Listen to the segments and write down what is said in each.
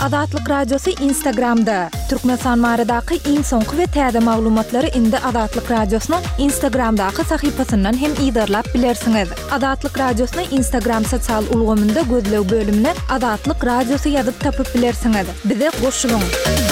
Adatlyk radiosu Instagramda. Türkmenistan maradaky iň soňky we täze maglumatlary indi Adatlyk radiosynyň Instagramdaky sahypasyndan hem ýydarlap bilersiňiz. Adatlyk radiosyny Instagram sosial ulgamynda gözlew bölümine Adatlyk radiosu ýazyp tapyp bilersiňiz. Bize goşulyň.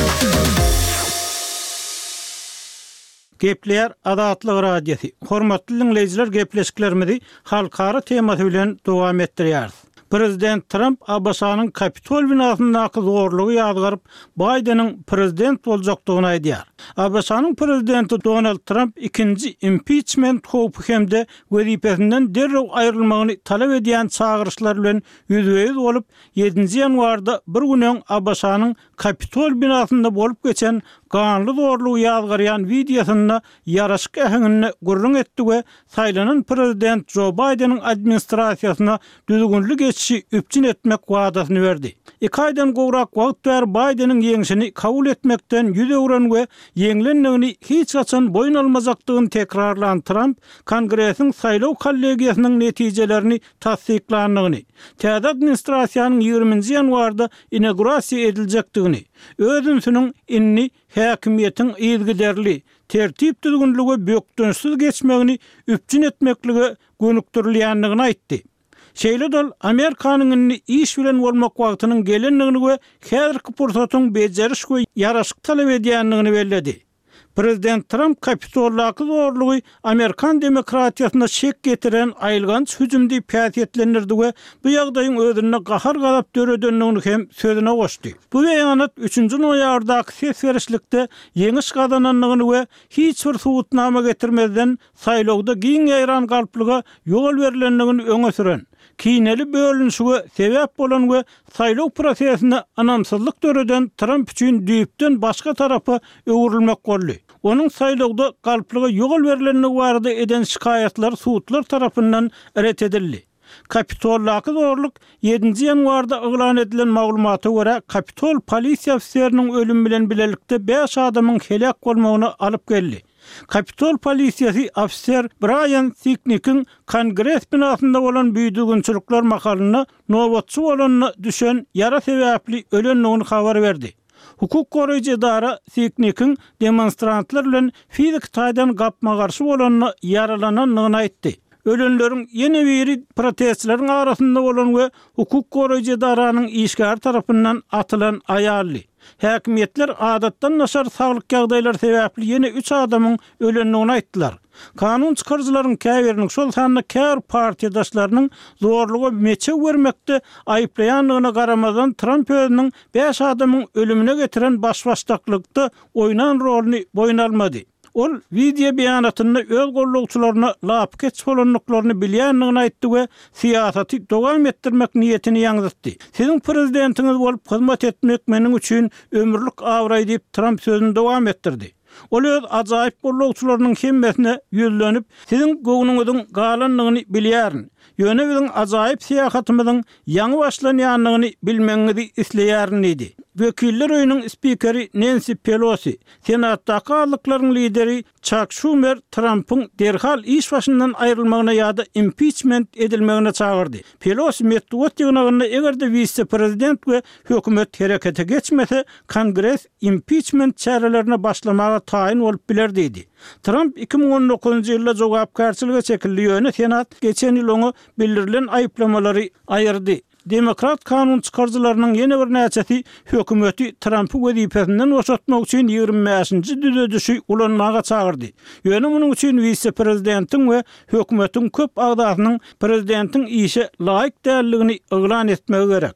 Gepler Adatlyk radiosu. Hormatly dinleyijiler, gepleşiklerimizi halkara temasy bilen dowam etdirýär. Prezident Trump Abbasanyň Kapitol binasyndaky zorlugy ýazgaryp Bidenin prezident boljakdygyny aýdýar. Abbasanyň prezidenti Donald Trump ikinji impeachment howpy hemde wezipesinden derrew aýrylmagyny talap edýän çağırışlar bilen ýüzbeýüz bolup 7 ýanwarda bir günen Abbasanyň Kapitol binasynda bolup geçen ganly zorlugy ýazgarýan videosyna ýaraşyk ähengini gurrun etdi we saýlanan prezident Joe Bidenin administrasiýasyna düzgünlük geçişi üpçün etmek wadasyny berdi. 2 aýdan gowrak wagt ber Bidenin ýeňişini kabul etmekden ýüz öwren we ýeňlendigini hiç gaçan boyun almajakdygyny tekrarlayan Trump, Kongresiň saýlaw kollegiýasynyň netijelerini tasdiklandygyny, täze administrasiýanyň 20-nji ýanwarda inaugurasiýa ediljekdigini, özüňsiniň inni häkimiýetiň ýygyderli, tertip düzgünlügi bökdönsiz geçmegini üpçün etmekligi gönükdirilýändigini aýtdy. Şeýle dol Amerikanyň iş bilen bolmak wagtynyň gelendigini we häzirki pursatyň bejeriş we ýaraşyk talap edýändigini belledi. Prezident Trump Kapitoldaky zorlugy Amerikan demokratiýasyna şek getiren aýylganç hüjümdi päsiýetlendirdi we bu ýagdaýyň özüne gahar galap döredenligini hem sözüne goşdy. Bu beýanat 3-nji noýabrdaky ses berişlikde ýeňiş gazananlygyny we hiç bir suwutnama getirmeden saýlawda giň ýaýran galplyga ýol berilenligini öňe süren, kiyneli bölünüşüge sebäp bolan we saýlaw prosesine anamsızlyk döreden Trump üçin düýpden başga tarapa öwürilmek boldy. Onun saýlawda galplyga ýol berilenligi barada eden şikaýatlar suwutlar tarapyndan ret edildi. Kapitoldaky zorluk 7-nji ýanwarda eglan edilen maglumata görä Kapitol polisiýa ofiseriniň ölüm bilen bilelikde 5 adamyň helak bolmagyny alyp geldi. Kapitol polisiýasy ofiser Brian Sicknick'in Kongres binasynda bolan büýdügünçilikler makalyna nowatçy bolanyny düşen ýara sebäpli ölenligini habar berdi. Hukuk goraýjy idara Sicknick'in demonstrantlar bilen fizik taýdan gapma garşy bolanyny ýaralananyny aýtdy. Ölenleriň ýene biri protestçileriň arasynda bolan we hukuk goraýjy idaranyň işgär tarapyndan atylan aýally. Häkimetler adatdan naşar saglyk ýagdaýlary sebäpli ýene 3 adamyň ölenligini aýtdylar. Kanun çykarjylaryň käbiriniň şol sanly kär partiýadaşlarynyň zorlugy meçe bermekde aýyplaýanlygyna garamadan Trump özüniň 5 adamyň ölümine getiren başbaşdaklykda oýnan rolüni boyun almady. Ol video beýanatyny öz gollugçylaryna lap geç bolanlyklaryny bilýänligini aýtdy we siýasaty dowam etdirmek niýetini ýaňytdy. Siziň prezidentiňiz bolup hyzmat etmek meniň üçin ömürlük awray diýip Trump sözüni dowam etdirdi. Ol öz ajaýyp gollugçylarynyň hemmesine ýüzlenip, siziň gowunuňyzyň galanlygyny bilýärin. Ýöne biziň ajaýyp syýasatymyzyň ýaňy başlanýanlygyny bilmeňizi isleýärin idi. Wekiller öýüniň spikeri Nancy Pelosi, senatdaky alyklaryň lideri Chuck Schumer Trump'yň derhal iş başyndan aýrylmagyna ýa-da impeachment edilmegine çağırdy. Pelosi metduat ýygnagyna egerde vice prezident we hökümet herekete geçmese, Kongres impeachment çärelerine başlamaga taýin bolup biler dedi. Trump 2019-njy ýylda jogapkarçylyga çekildi ýöne senat geçen ýyl oňa bildirilen aýyplamalary aýyrdy. Demokrat kanun çykarjylarynyň ýene bir näçesi hökümeti Trump'y wezipesinden boşatmak üçin 25-nji düzedişi ulanmaga çağırdy. Ýöne munyň üçin vice prezidentiň we hökümetiň köp agdasynyň prezidentiň işe laýyk dälligini eglan etmegi gerek.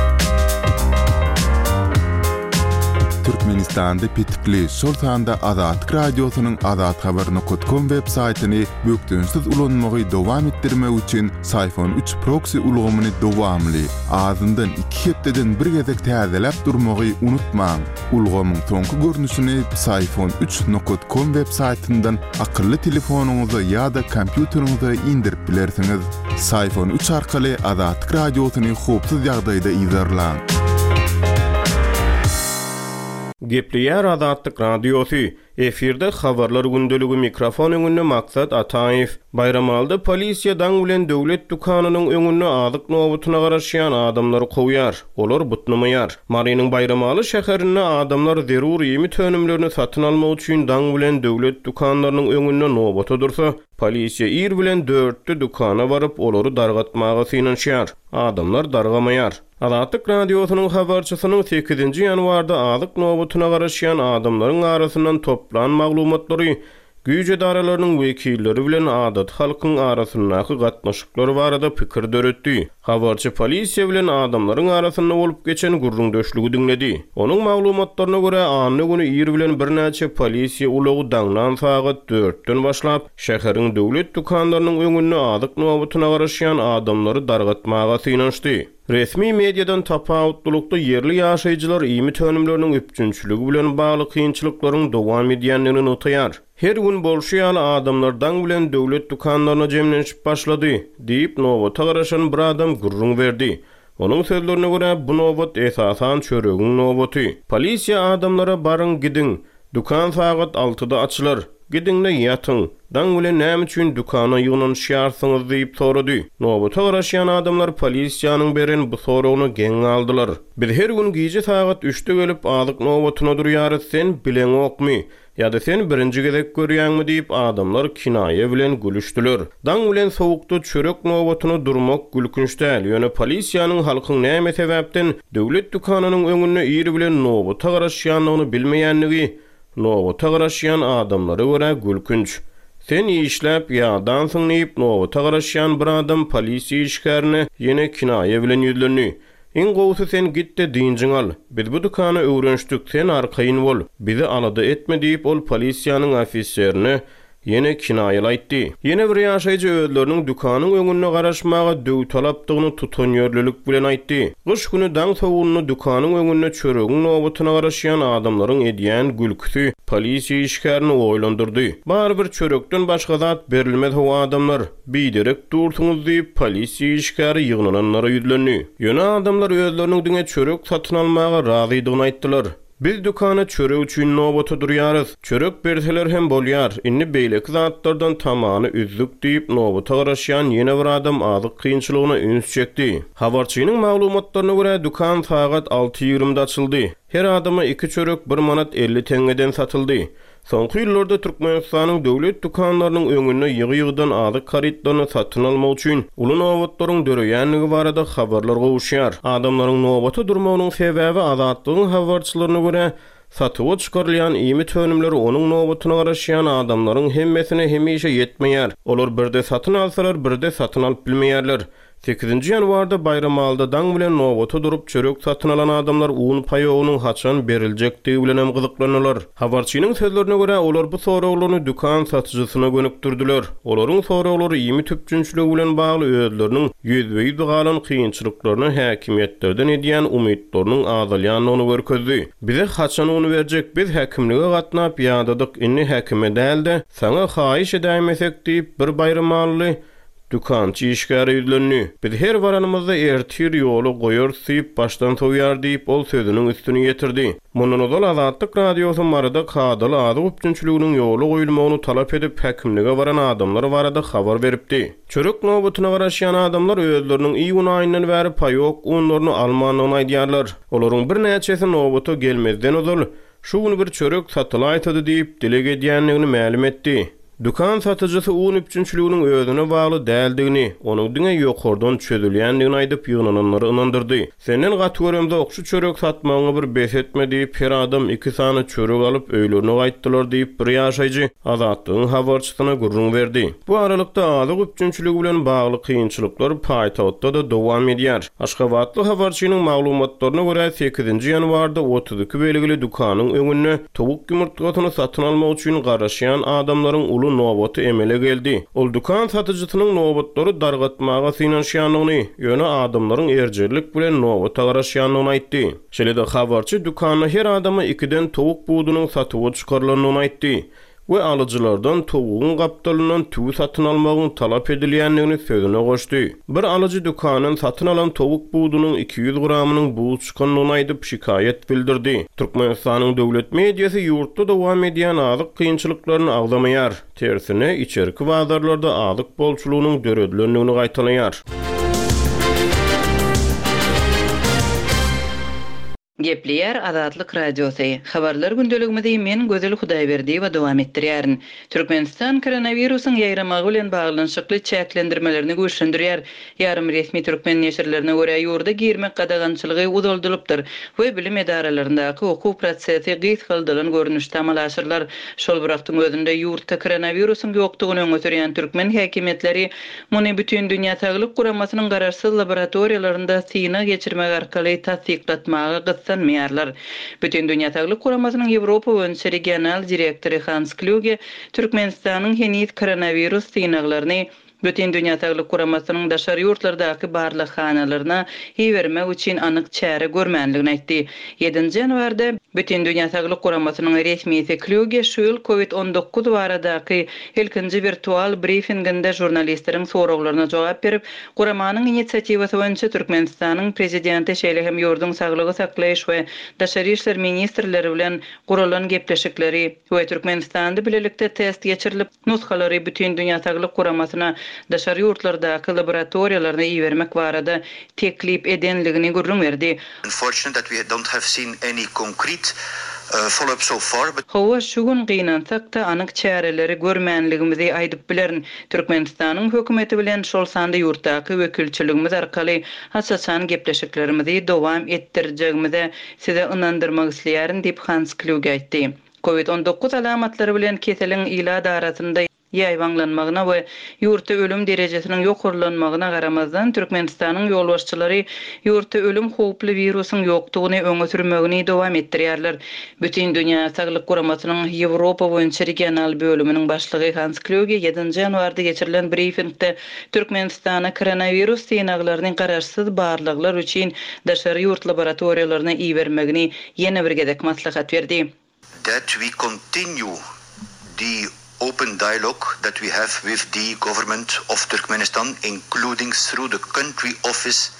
Türkmenistan'da pitikli şol sanda Adatlyk radiosynyň adathabar.com web saýtyny bökdönsiz ulanmagy dowam etdirmek üçin Sayfon 3 proxy ulgamyny dowamly azyndan 2 hepdeden bir gezek täzelep durmagy unutmaň. Ulgamyň soňky görnüşini sayfon3.com web saýtyndan akylly telefonuňyza ýa-da kompýuteriňize indirip bilersiňiz. Sayfon 3 arkaly Adatlyk radiosyny howpsuz ýagdaýda izlerläň. Gepleýär Adatlyk radiosu Efirde habarlar gündölügü mikrofon öňünde Maksat Ataýew. Bayramalda polisiýadan bilen döwlet dukanynyň öňünde azyk nowatuna garaşýan adamlary goýýar. Olar butnamaýar. Marynyň Bayramaly şäherine adamlar zerur ýemi tönümlerini satyn almak üçin daň bilen döwlet dukanlarynyň öňünde nowata dursa, polisiýa ir bilen 4 dukana baryp olary dargatmaga synanýar. Adamlar dargamaýar. Azatlyk radiosynyň habarçysynyň 8-nji ýanwarda azyk nowatuna garaşýan adamlaryň arasyndan toplanan maglumatlary güýje daralarynyň wekilleri bilen adat halkyň arasyndaky gatnaşyklary barada pikir döretdi. Habarçy polisiýa bilen adamlaryň arasynda bolup geçen gurrun döşlügi dinledi. Onuň maglumatlaryna görä anny güni ir bilen bir näçe polisiýa ulagy daňdan sagat 4-den başlap şäheriň döwlet dukanlarynyň öňünde azyk nowatuna garaşýan adamlary dargatmaga synanşdy. Resmi mediadan tapawutlukda yerli ýaşaýjylar ýemi tönümleriniň üpjünçiligi bilen bagly kynçylyklaryň dowam edýändigini notaýar. Her gün bolşýaly adamlardan bilen döwlet dukanlaryna jemlenip başlady, diýip nowata garaşan bir adam gurrun berdi. Onuň sözlerine görä bu nowat esasan çöregiň nowaty. Polisiýa adamlara barın gidin, dukan sagat 6-da açylar. Gidinle ýatyň. Daň bilen näme üçin dukana ýygnaşýarsyňyz diýip sorady. Nowata garaşýan adamlar polisiýanyň beren bu soragyny geň aldylar. Biz her gün gije sagat 3-de gelip azyk nowatyna durýarys, sen bileň okmy? Ýa-da sen birinji gezek görýänmi diýip adamlar kinaýe bilen gülüşdiler. Daň bilen sowukda çörek nowatyna durmak gülkünç däl. Ýöne polisiýanyň halkyň näme sebäpden döwlet dukanynyň öňünde ýeri bilen nowata garaşýanlygyny bilmeýänligi, nowata garaşýan adamlara görä gülkünç. Sen işläp ýadan soň diýip nowata garaşýan bir adam polisiýa işgärine ýene kinaýe bilen ýüzlenýär. En gowsy sen gitde diňjiň al. Biz bu dukany öwrenşdik, sen arkaýyn bol. Bizi alada etme diýip ol polisiýanyň ofiserine ýene kinaýalaýdy. Ýene bir ýaşaýjy özleriniň dukanyň öňüne garaşmaga döw talapdygyny tutanýarlyk bilen aýtdy. Gyş güni daň sowugyny dukanyň öňüne çöregiň nowatyna garaşýan adamlaryň edýän gülküsi polisiýa işgärine oýlandyrdy. Bar bir çörekden başga zat berilmez o adamlar biderek dursuňuz diýip polisiýa işgäri ýygnananlara ýüzlenýär. Ýöne adamlar özleriniň diňe çörek satyn almaga razydygyny aýtdylar. Biz dukana çörek üçin nowata durýarys. Çörek berseler hem bolýar. Inni beýleki zatlardan tamany üzlük diýip nowata garaşýan ýene bir adam azyk kynçylygyna üns çekdi. Habarçynyň maglumatlaryna görä dukan sagat 6:20-da açyldy. Her adama 2 çörek 1 manat 50 teňgeden satyldy. Soňky ýyllarda Türkmenistanyň döwlet dukanlarynyň öňüne ýygy-ýygydan azyk karitlaryny satyn almak üçin uly nowatlaryň döreýänligi barada habarlar gowuşýar. Adamlaryň nowata durmagynyň sebäbi azatlygyň habarçylaryna görä satyp çykarylýan ýemi tönümleri onuň nowatyna garaşýan adamlaryň hemmesine hemişe ýetmeýär. Olar birde satyn alsalar, birde satyn alyp bilmeýärler. 8-nji ýanwarda Bayramalda daň bilen nowata durup çörek satyn alan adamlar un paýogynyň haçan beriljektigi bilen hem gyzyklanýarlar. Habarçynyň sözlerine görä olar bu soraglary dukan satyjysyna gönükdirdiler. Olaryň soraglary ýemi tüpjünçiligi bilen bagly özleriniň ýüzbeýi galan kynçylyklaryny häkimetlerden edýän umytlarynyň azalýanyny görkezdi. Bize haçan onu berjek, biz häkimlige gatnap ýadadyk, inni häkime dälde saňa haýyş edämesek diýip bir Bayramaly dukançy işgäri ýüzlenýär. Biz her baranymyzda ertir ýoly goýar syp başdan toýar diýip ol sözüniň üstüne ýetirdi. Mundan ozal Azatlyk radiosu marada kadaly azyk upjunçylyginiň ýoly goýulmagyny talap edip häkimlige baran adamlar barada habar beripdi. Çörek nowatyna garaşýan adamlar özleriniň iý gunaýyndan bäri paýok unlaryny almanyny aýdýarlar. Olaryň bir näçesi nowata gelmezden ozal şu gün bir çörek satylaýtdy diýip dile edýänligini ma'lum etdi. Dukan satyjysy un üpjünçiliginiň özüne bagly däldigini, onuň diňe ýokardan çözülýändigini aýdyp ýygnananlary ynandyrdy. Senden gaty göremde okşy çörek satmagyňy bir bes etme diýip her adam 2 sany çörek alyp öýlerine gaýtdylar diýip bir ýaşaýjy Azatlygyň habarçysyna gurrun berdi. Bu aralykda azyk üpjünçiligi bilen bagly kynçylyklar paýtagtda da dowam edýär. Aşgabatly habarçynyň maglumatlaryna görä 8-nji ýanwarda 32 belgili dukanyň öňüne towuk ýumurtlagyny satyn almak üçin garaşýan adamlaryň nowaty emele geldi. Ol dukan satyjysynyň nowatlary dargatmaga synanýanlygyny, ýöne adamlaryň erjerlik bilen nowata garaşýanlygyny aýtdy. Şeýle-de habarçy dukanyna her adama 2den towuk budunyň satyp çykarylanyny aýtdy. we alıcılardan tovuğun gapdalynyň tügü satyn almagyň talap edilýändigini sözüne goşdy. Bir alıcı dükanyň satyn alan towuk buğdunyň 200 gramynyň buğ çykanlygyny aýdyp şikayet bildirdi. Türkmenistanyň döwlet mediýasy ýurtda dowam edýän azyk kynçylyklaryny agdamaýar. Tersine içerki bazarlarda azyk bolçulugynyň döredilendigini gaýtalaýar. Gepleyer Azatlyk Radiosu. Habarlar gündeligimizde men Gözel Hudaýberdi we dowam etdirýärin. Türkmenistan koronawirusyň ýaýramagy bilen baglanyşykly çäklendirmelerini güýçlendirýär. Ýarym resmi türkmen neşirlerine görä ýurda girmek gadagançylygy uzaldylypdyr we bilim edaralaryndaky okuw prosesi gyýt kıldylan görnüşde amalaşyrlar. Şol birakdyň özünde ýurtda koronawirusyň ýokdugyny öňe sürýän türkmen häkimetleri muny bütün dünýä Saglyk Guramasynyň gararsyz laboratoriýalarynda syna geçirmek arkaly tasdiklatmagy sanmaýarlar. Bütün dünýä Saglyk Guramasynyň Ýewropa boýunça regional direktory Hans Kluge Türkmenistanyň henüz koronawirus synaglaryny bütün dünýä Saglyk Guramasynyň daşary ýurtlardaky barlyk hanalaryna ýebermek üçin anyk çäre görmänligini aýtdy. 7-nji ýanwarda bütün dünýä Saglyk Guramasynyň resmi Kluge şu ýyl COVID-19 baradaky ilkinji virtual briefinginde jurnalistleriň soraklaryna jogap berip, Guramanyň initsiatywasy boýunça Türkmenistanyň prezidenti şeýlehem ýurduň saglygy saklaýyş we daşary işler ministrleri bilen guralan gepleşikleri we Türkmenistanda bilelikde test geçirilip nuskalary bütün dünýä Saglyk Guramasyna daşary ýurtlardaky laboratoriýalaryna ýebermek barada teklip edenligini görüň berdi. Unfortunate that we don't have seen any concrete follow-up so far, but Hawa şugun gynansak-da anyk çäreleri görmänligimizi aýdyp bilerin. Türkmenistanyň hökümeti bilen şol sanda ýurtdaky wekilçiligimiz arkaly hasasan gepleşiklerimizi dowam etdirjegimize size ynandyrmak isleýärin diýip Hans Kluge aýtdy. COVID-19 alamatlary bilen keseliň ila darasynda ýaýwanlanmagyna we ýurtda ölüm derejesiniň ýokurlanmagyna garamazdan Türkmenistanyň ýolbaşçylary ýurtda ölüm howply virusyň ýokdugyny öňe sürmegini dowam etdirýärler. Bütün dünýä Saglyk Guramasynyň Ýewropa boýunça regional bölüminiň başlygy Hans Kluge 7-nji ýanwarda geçirilen briefingde Türkmenistana koronavirus synaglarynyň gararsyz barlyklar üçin daşary ýurt laboratoriýalaryna ýebermegini ýene bir gedek maslahat berdi. that we continue the open dialogue that we have with the government of Turkmenistan, including through the country office,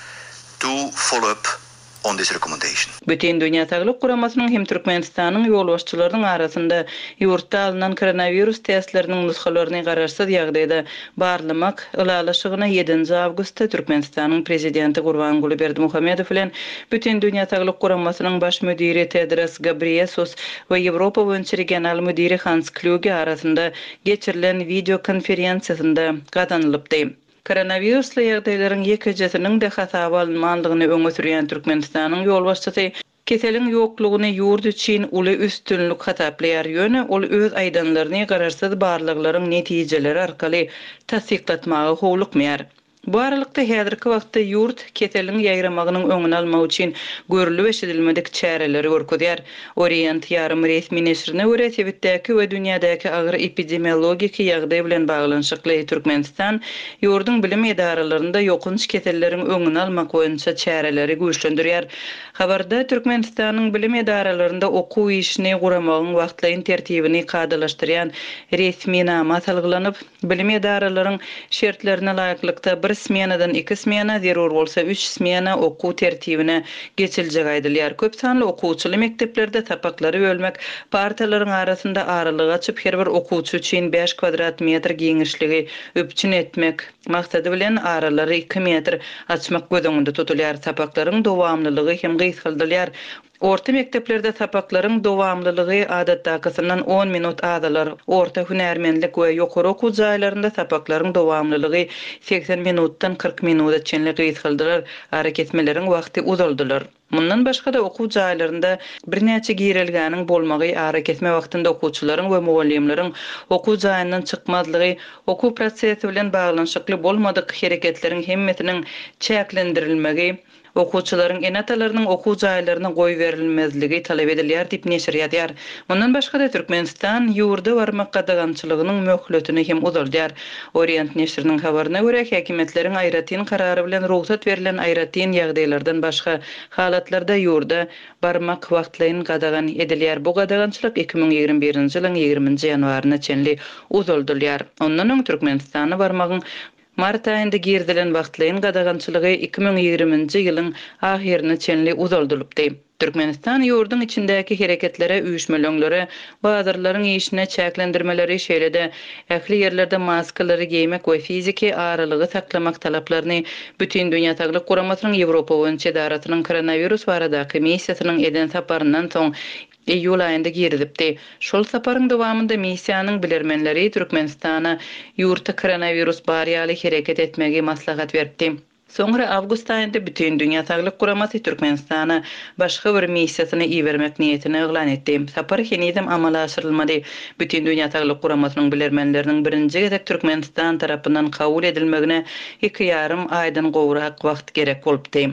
to follow up on this recommendation. Bütün dünýä Saglyk Guramasynyň hem Türkmenistanyň ýolbaşçylarynyň arasynda ýurtda alynan koronavirus testleriniň nuskalaryny gararsyz ýagdaýda barlamak ılalaşygyna 7-nji awgustda Türkmenistanyň prezidenti Gurbanguly Berdimuhamedow bilen bütün dünýä Saglyk Guramasynyň baş müdiri Tedros Ghebreyesus we Ýewropa boýunça regional müdiri Hans Kluge arasynda geçirilen video konferensiýasynda gatanylypdy. Koronavirusly ýagdaýlaryň ýekejesiniň de hasaba alınmanlygyny öňe sürýän Türkmenistanyň ýolbaşçysy keseliň ýoklugyny ýurt üçin uly üstünlük hataplaýar ýöne ol öz aýdanlaryny gararsyz barlyklaryň netijeleri arkaly tasdiklatmagy howlukmaýar. Bu aralykda häzirki wagtda ýurt keseliň ýaýramagynyň öňüni almak üçin görülip eşidilmedik çäreleri görkezýär. Orient ýarym resmi neşrine görä Tebitdäki we dünýädäki agyr epidemiologik ýagdaý bilen baglanyşykly Türkmenistan ýurduň bilim edaralarynda ýokunç keselleriň öňüni almak boýunça çäreleri güýçlendirýär. Habarda Türkmenistanyň bilim edaralarynda okuw işini guramagyň wagtlaýyn tertibini kadalaşdyrýan resmi nama salgylanyp, bilim edaralaryň şertlerine laýyklykda bir smenadan 2 smena, zerur bolsa 3 smena okuw tertibine geçiljek aýdylýar. Köp sanly okuwçyly mekteplerde tapaklary bölmek, partalaryň arasynda aralyk açyp her bir okuwçy üçin 5 kvadrat metr giňişligi öpçün etmek maksady bilen aralary 2 metr açmak gözüňde tutulýar. Tapaklaryň dowamlylygy hem gyýsaldylýar. Orta mekteplerde tapaklaryň dowamlylygy adatdakysyndan 10 minut azalar. Orta hünärmenlik we ýokary okuw jaýlarynda tapaklaryň dowamlylygy 80 minutdan 40 minuta çenli gyýsaldylýar. Hareketmeleriň wagty uzaldylar. Mundan başga da okuw jaýlarynda birnäçe giýrilgäniň bolmagy, hareketme wagtynda okuwçylaryň we mugallimleriň okuw jaýyndan çykmazlygy, okuw prosesi bilen baglanyşykly bolmadyk hereketleriň hemmetiniň çäklendirilmegi, okuwçylaryň enatalarynyň okuw jaýlaryna goý berilmezligi talap edilýär diýip neşir ýazýar. Ondan başga da Türkmenistan ýurda barmak gadagançylygynyň möhletini hem uzaldyar. Orient neşriniň habaryna görä häkimetleriň aýratyn karary bilen ruhsat berilen aýratyn ýagdaýlardan başga halatlarda ýurda barmak wagtlaryň gadagan edilýär. Bu gadagançylyk 2021-nji ýylyň 20-nji ýanwaryna çenli uzaldylýar. Ondan öň Türkmenistana barmagyň mart aýynda girdilen wagtlaryň gadagançylygy 2020-nji ýylyň ahyryna çenli uzaldylypdy. Türkmenistan ýurdun içindäki hereketlere, üýüşmelöňlere, bazarlaryň işine çäklendirmeleri şeýlede ähli ýerlerde maskalary giýmek we fiziki aralygy saklamak talaplaryny bütün dünýä Saglyk Guramasynyň Ýewropa boýunça edaratynyň koronavirus baradaky missiýasynyň eden saparynyň soň iýul aýynda girdipdi. Şol saparyň dowamında missiýanyň bilermenleri Türkmenistana ýurtda koronavirus bar ýaly hereket etmegi maslahat berdi. Soňra awgust aýynda bütün dünýä Saglyk Guramasy Türkmenistana başga bir missiýasyny iýermek niýetini eglan etdi. Sapar henizem amala aşyrylmady. Bütün dünýä Saglyk Guramasynyň bilermenleriniň birinji gezek Türkmenistan tarapyndan kabul edilmegine 2,5 aýdan gowrak wagt gerek bolupdy.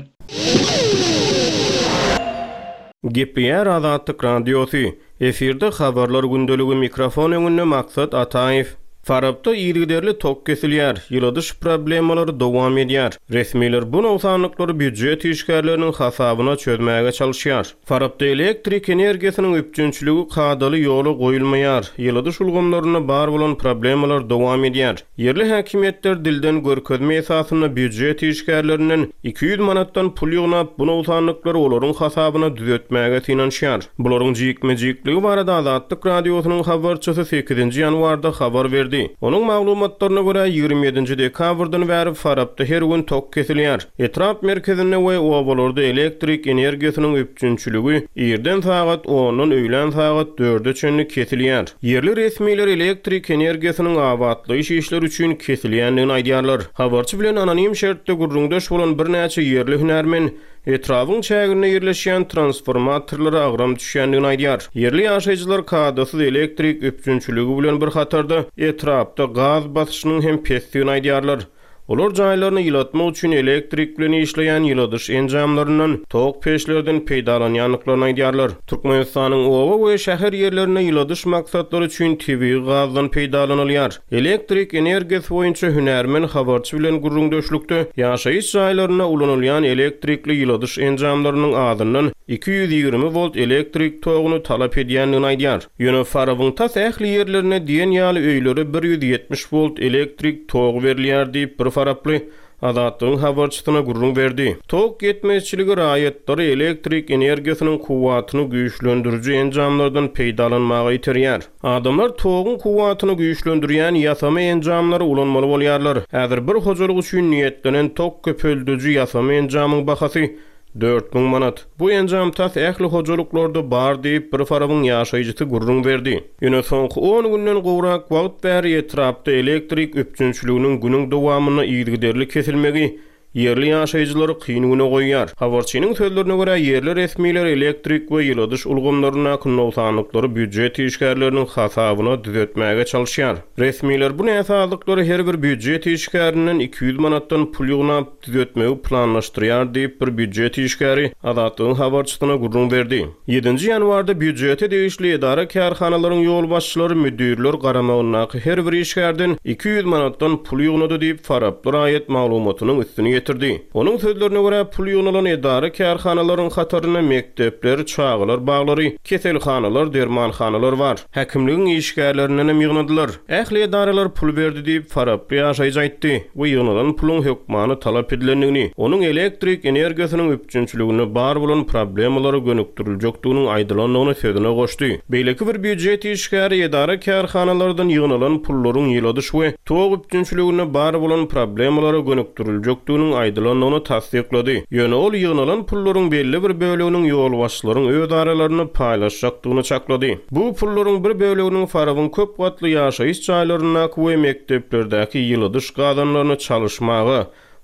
Gepler Azatlyk Radiosu. Efirde habarlar gündeligi mikrofon öňünde Maksat Ataýew. Farapda ýygyderli tok kesilýär, ýyladyş problemalary dowam edýär. Resmiler bu nowsanlyklary büdjet işgärleriniň hasabyna çözmäge çalışýar. Farapda elektrik energiýasynyň üpjünçligi kadaly ýola goýulmaýar. Ýyladyş ulgamlaryna bar bolan problemalar dowam edýär. Yerli häkimetler dilden görkezme esasyna büdjet işgärlerinden 200 manatdan pul ýygnap bu nowsanlyklary olaryň hasabyna düzeltmäge tinanşýar. Bularyň jikme-jikligi barada Azatlyk Radiosynyň habarçysy 8-nji ýanwarda habar berdi. Onun maglumatlaryna görä 27-nji dekabrdan bäri Farapda her gün tok kesilýär. Etrap merkezinde we obalarda elektrik energiýasynyň üpjünçligi ýerden sagat 10-dan öýlen sagat 4-e çenli kesilýär. Yerli resmiler elektrik energiýasynyň awatlyş işleri üçin kesilýändigini aýdýarlar. Habarçy bilen anonim şertde gurrundaş bolan bir näçe yerli hünärmen etrawyň çägine ýerleşýän transformatorlara agram düşýändigini aýdýar. Yerli ýaşaýjylar kadasyz elektrik üpjünçligi bilen bir hatarda etrapda gaz basyşynyň hem pesdigini aýdýarlar. Olar jaýlaryny ýylatmak üçin elektrik bilen işleýän ýyladyş enjamlarynyň tok peşlerden peýdalanýanlyklaryny aýdýarlar. Türkmenistanyň oba we şäher ýerlerine ýyladyş maksatlary üçin tabii gazdan peýdalanylýar. Elektrik energiýasy boýunça hünärmen habarçy bilen gurrundaşlykda ýaşaýyş jaýlaryna ulanylýan elektrikli ýyladyş enjamlarynyň adyndan 220 volt elektrik toguny talap edýändigini aýdýar. Ýöne Farabyň tas ähli ýerlerine diýen ýaly öýlere 170 volt elektrik tog berilýär diýip bir Faraply Azatlygyň habarçysyna gurrun berdi. Tok yetmezçiligi raýatlary elektrik energiýasynyň kuwwatyny güýçlendiriji enjamlardan peýdalanmagy ýetirýär. Adamlar togyň kuwwatyny güýçlendirýän ýasama enjamlary ulanmaly bolýarlar. Häzir bir hojalyk üçin niýetlenen tok köpeldici ýasama enjamyň bahasy 4000 manat. Bu enjam tas ähli hojalyklarda bar diýip bir Farabyň ýaşaýjysy gurrun berdi. Ýöne soňky 10 günden gowrak wagt bäri etrapda elektrik üpjünçliginiň günüň dowamyna ýygyderli kesilmegi yerli ýaşaýjylary kynyguna goýýar. Habarçynyň sözlerine görä yerli resmiler elektrik we ýyladyş ulgamlaryna nowsanlyklary büdjet işgärleriniň hasabyna düzeltmäge çalışýar. Resmiler bu näsalyklary her bir büdjet işgäriniň 200 manatdan pul ýygnap düzeltmegi planlaşdyrýar diýip bir büdjet işgäri Azatlygyň habarçysyna gurrun berdi. 7-nji ýanwarda büdjete degişli edara karhanalaryň ýol başçylary müdirler garamagyna her bir işgärden 200 manatdan pul ýygnady diýip Faraply raýat maglumatynyň üstüne getirdi. Onun sözlerine görä pul ýygnalan edara karhanalaryň hataryna mektepler, çağlar, baglary, keselhanalar, dermanhanalar bar. Häkimligiň işgärlerinden hem ýygnadylar. Ähli edaralar pul berdi diýip Faraply ýaşaýjy aýtdy. Bu ýygnalan puluň hökmany talap edilendigini, onuň elektrik energiýasynyň üpjünçligine bar bolan problemalary gönükdirilýekdiginiň aýdylanlygyny sözüne goşdy. Beýleki bir büdjet işgäri edara karhanalardan ýygnalan pullaryň ýyladyş we tog üpjünçligine bar bolan problemalary gönükdirilýekdigini aýdylanlygyny tasdiklady. Ýöne ol ýygnalan pullaryň belli bir böleginiň ýol başçylaryň öz aralaryny paýlaşjakdygyny çaklady. Bu pullaryň bir böleginiň Farabyň köp gatly ýaşaýyş jaýlaryna we mekteplerdäki ýyladyş gazanlaryny çalışmagy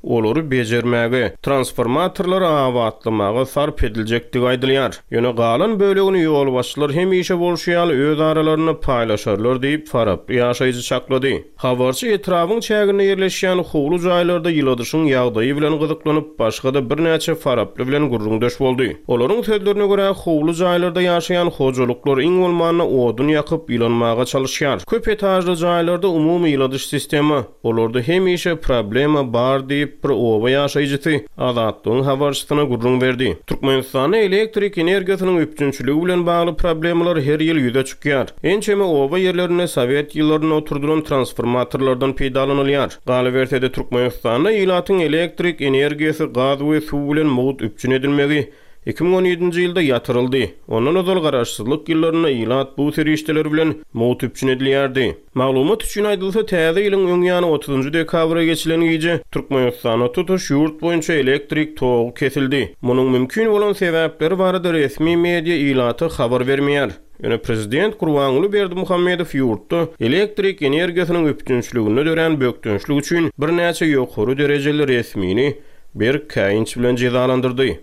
olary bejermäge, transformatorlary awatlymaga sarp ediljekdigi aýdylýar. Ýöne galan bölegini ýol başçylar hemişe bolşýaly öz aralaryny paýlaşarlar diýip Farap ýaşaýjy çaklady. Habarçy etrawyň çägine ýerleşýän howlu jaýlarda ýyladyşyň ýagdaýy bilen gyzyklanyp başga da birnäçe Faraply bilen gurrundaş boldy. Olaryň sözlerine görä howlu jaýlarda ýaşaýan hojalyklar iň bolmany odun ýakyp ýylanmaga çalışýar. Köp etajly jaýlarda umumy ýyladyş sistemi olarda hemişe problema bar diýip bir oba ýaşaýjysy Azatlygyň habarçysyna gurrun berdi. Türkmenistanda elektrik energiýasynyň üpçünçiligi bilen bagly problemalar her ýyl ýüze çykýar. Ençeme oba ýerlerine Sowet ýyllaryna oturdulan transformatorlardan peýdalanylýar. Galabertede Türkmenistanda ýylatyň elektrik energiýasy gaz we suw bilen mowut üpçün edilmegi 2017-nji ýylda ýatyryldy. Ondan özel garaşsyzlyk ýyllaryna ýylat bu serişdeler bilen mowut üpçün edilýärdi. Maglumat üçin aýdylsa, täze ýylyň öňýany 30-njy dekabra geçilen gece Türkmenistana tutuş ýurt boýunça elektrik togy kesildi. Munyň mümkin bolan sebäpleri barada resmi media ýylaty habar bermeýär. Ýöne prezident Gurbanguly Berdimuhammedow ýurtda elektrik energiýasynyň üpçünçiligini dören bökdünçlik üçin birnäçe ýokary derejeli resmini bir käýinç bilen jezalandyrdy.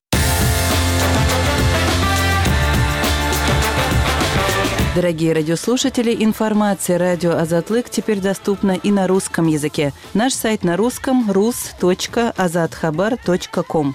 Дорогие радиослушатели, информация «Радио Азатлык» теперь доступна и на русском языке. Наш сайт на русском – rus.azatxabar.com.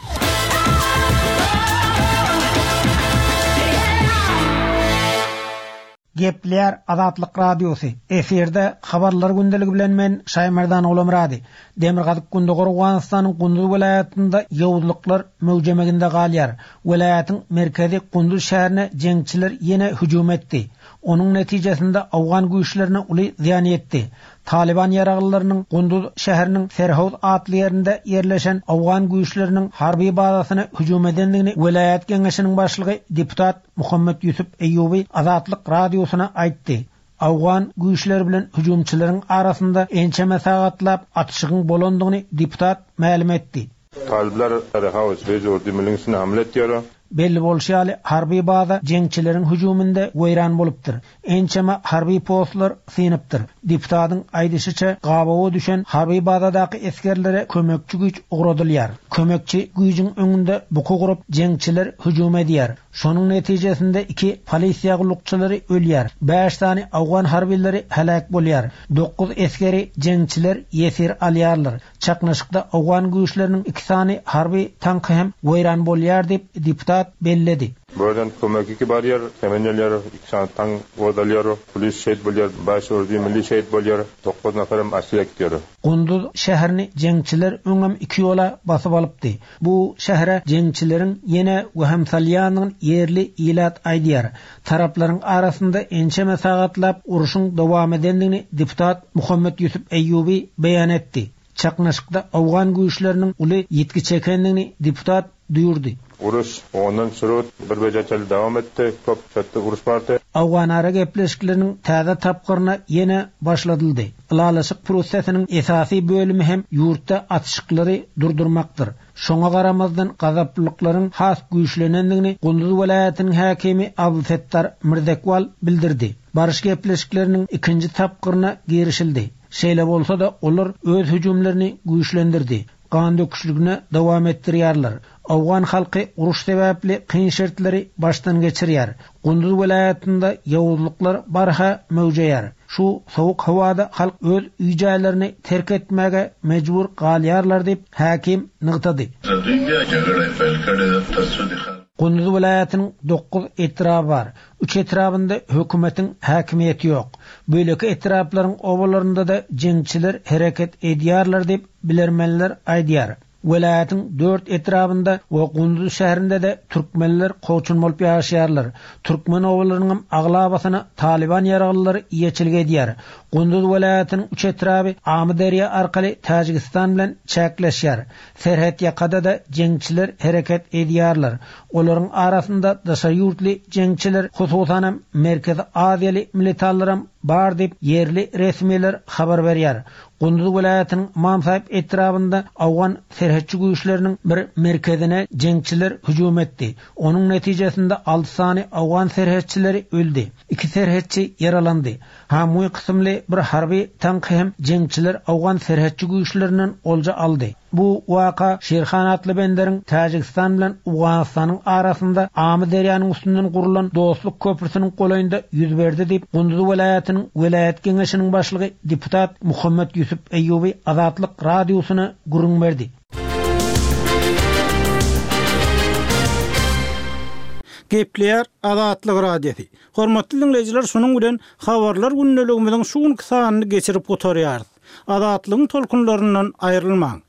Gepler Azatlyk Radiosu. Eferde habarlar gündeligi bilen men Şaýmardan Olamrady. Demirgazyk günde Gurgannystanyň Gunduz welaýatynda ýowuzlyklar möwjemeginde galýar. Welaýatyň merkezi Gunduz şäherine jeňçiler ýene hüjum etdi. Onun netijesinde Awgan güýçlerine uly ziýan ýetdi. Taliban ýaraglylarynyň Gunduz şäheriniň Serhaws atly ýerinde ýerleşen Awgan güýçleriniň harby bazasyna hüjum edendigini welaýat geňeşiniň başlygy deputat Muhammed Yusuf Eyyubi Azatlyk radiosuna aýtdy. Awgan güýçleri bilen hüjumçylaryň arasynda ençeme sagatlap atışygyň bolandygyny deputat ma'lum etdi. Talibler Serhaws we Jordimliňsine hamle etýär. Belli bolşýaly harby baza jeňçileriň hüjumynda weýran bolupdyr. Ençeme harby postlar synypdyr. Deputatyň aýdyşyça gabawa düşen harby bazadaky eskerlere kömekçi güýç ugradylýar. Kömekçi güýjüň öňünde buku gurup jeňçiler hüjum edýär. Şonuň netijesinde 2 polisiýa gulukçylary ölýär. 5 tane Awgan harbileri helak bolýar. 9 eskeri jeňçiler ýesir alýarlar. Çaknaşykda Awgan güýçleriniň 2 tane harby tanky hem weýran bolýar diýip deputat belledi. Buradan kömekki barýar, temenler 2 tane tank wadalyar, polis şehit bolýar, 5 ordu milli şehit bolýar, 9 nafaram asyrak diýär. Gunduz şäherini jeňçiler öňem 2 ýola basyp alypdy. Bu şähere jeňçileriň ýene Waham yerli ýylat aýdýar. Taraplaryň arasynda ençeme sagatlap uruşyň dowam edendigini deputat Muhammed Yusuf Eyyubi beýan etdi. Çaknaşykda Awgan güýçleriniň uly ýetki çekendigini deputat duýurdy. Uruş ondan sonra bir bejaçaly dowam etdi. Köp çatdy uruş bardy. Awgan ara gepleşikleriniň täze tapgyryna ýene başladyldy. Ilalaşyk prosesiniň esasy bölümi hem ýurtda atışyklary durdurmakdyr. Şoňa garamazdan gazaplılıklaryň has güýçlenendigini Gunduz welaýatynyň häkimi Abdulfettar Mirzekval bildirdi. Barış gepleşikleriniň ikinji tapgyryna girişildi. Şeýle bolsa da olar öz hüjumlaryny güýçlendirdi. Gan döküşlüğüne devam ettirýärler. Awgan halky uruş sebäpli kyn şertleri baştan geçirýär. Gunduz welaýatynda ýowuzlyklar barha möwjeýär. Şu sowuk hawada halk öz üýjaýlaryny terk etmäge mejbur galýarlar diýip häkim nygtady. Gunduz welaýatynyň 9 etrabı bar. 3 etrabynda hökümetiň häkimiýeti ýok. Böleki etraplaryň obalarynda da jeňçiler hereket edýärler diýip bilermenler aýdýar. Welaýatyň 4 etrabynda we Gunduz şäherinde de türkmenler goçun bolup ýaşaýarlar. Türkmen owalarynyň aglabasyna Taliban ýaraglylary ýeçilik edýär. Gunduz welaýatynyň 3 etrabı Amuderiýa arkaly Tajikistan bilen çäkleşýär. Serhet ýakada da jeňçiler hereket edýärler. Olaryň arasynda daşa ýurtly jeňçiler hususan Merkezi Aziýaly militarlaram bar diýip yerli resmiler habar berýär. Gunduz welaýatynyň Mamsayp etrabynda Awgan serhetçi güýçleriniň bir merkezine jeňçiler hüjum etdi. Onuň netijesinde 6 sany Awgan serhetçileri öldü. 2 serhetçi yaralandy. Hamuy kysymly ýerleri bir harby tank hem jeňçiler Awgan serhetçi güýçlerinden olja aldy. Bu waka Şerhan atly benderin Tajikistan bilen Awganistanyň arasynda Amy derýanyň üstünden gurulan dostluk köprüsiniň golaýynda ýüz berdi diýip Gunduz welaýatynyň Welayat Geňeşiniň başlygy deputat Muhammed Yusuf Eýýuby Azatlyk radiosyna gurrun berdi. Gepler Azatlyk radiosi. Hormatly dinleyijiler, şunuň bilen habarlar günneligimiziň şu sanyny geçirip oturýarys. Azatlygyň tolkunlaryndan aýrylmaň.